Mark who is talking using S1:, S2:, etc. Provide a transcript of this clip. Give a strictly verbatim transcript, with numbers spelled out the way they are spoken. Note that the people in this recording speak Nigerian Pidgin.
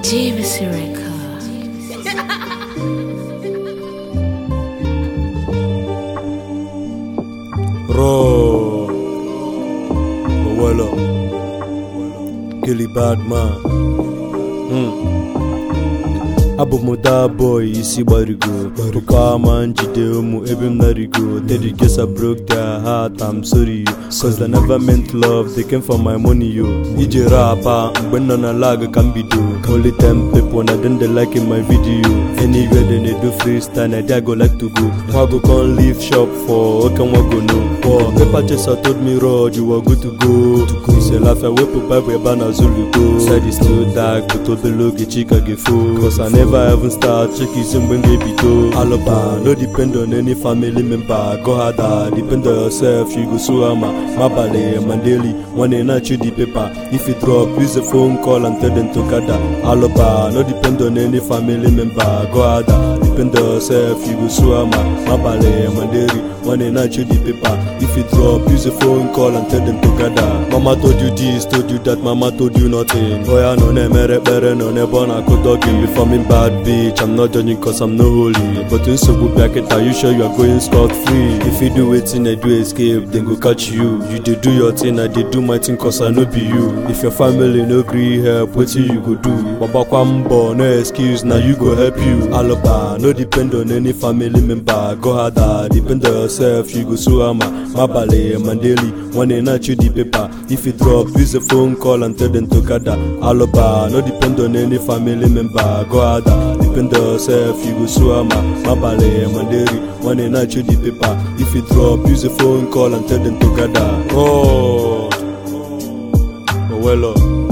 S1: J V C Records.
S2: Raw, Owelo, Gilly Badman. Mm. Abu that boy, isi barigo. Buka man jide omu ebim narigo. Tell the girls I broke their heart, I'm sorry. Cause they never meant love, they came for my money yo. Ije rapper, when on a lag can be do. Only ten people and then they like in my video. Anywhere then they do freestyle, and I go like to go. Wago can't leave shop for, okay wago no. For paper chaser told me road, you are good to go. To go. Say laugh away put by where bana zulu go. Side is too dark, but to below get chica get full. Cause I never even start checking some when they be do. Aloba, no depend on any family member. Go harder, depend on yourself, you go so ama. Mabale, Mandeli, one in a the paper. If you drop, use a phone call and tell them to gather. Aloba, no depend on any family member. Go harder, depend on yourself, you go so ama. Mabale, Mandeli, one in a the paper. If you drop, use a phone call and tell them to gather. Mama told you this, told you that, mama told you nothing. Boy, I know never better, no never I could talking before me bad bitch. I'm not judging cause I'm no holy. But in so good bracket, are you sure you are going scot free? If you do it in I do escape, then go catch you. You did do your thing, I did do my thing cause I know be you. If your family no agree help, what you go do? Baba Kwambo, no excuse, now you go help you. Aloba, no depend on any family member. Go harder, depend on yourself, you go so ama. Mabale, Mandeli, one in a the paper. If you drop, use a phone call and tell them to gather. Aloba, no depend on any family member. Go harder, depend on yourself, you go so ama. Mabale, Mandeli, one in a the paper. If you drop, use a phone call and tell them to gather. Oh, Owelo.